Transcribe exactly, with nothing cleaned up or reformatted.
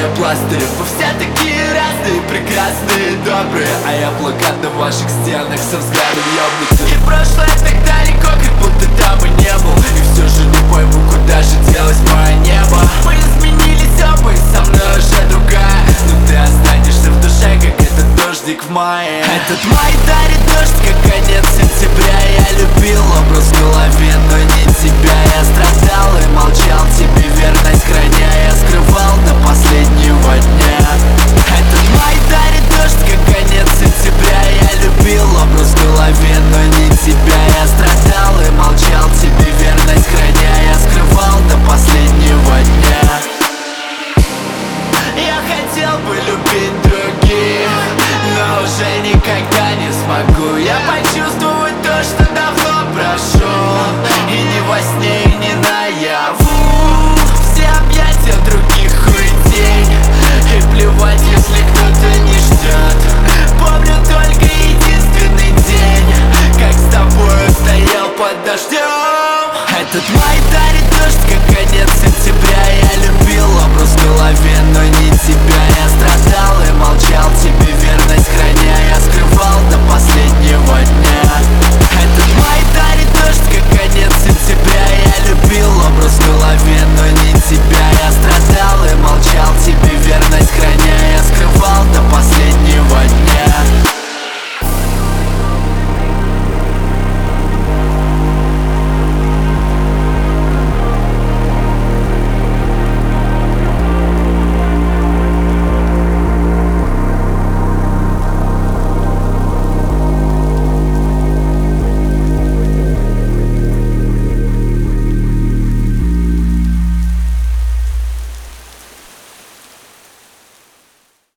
наклеенные пластыри. Вы все такие разные, прекрасные, добрые, а я плакат на ваших стенах со взглядом ёбнутым. И прошлое так далеко, как будто там и не был. И все же не пойму, куда же делось мое небо. Мы изменились оба, и со мной уже другая, но ты останешься в душе, как этот дождик в мае. Этот май дарит дождь, как конец сентября. Я любил образ в голове, но не тебя. Я страдал и молчал, тебе верность храня. Я скрывал до последнего дня. Этот май дарит дождь, как конец сентября. Я любил образ в голове, но не тебя. Я страдал и молчал, тебе верность храня. Я скрывал до последнего дня. Я хотел бы любить других, но уже никогда не смогу. Я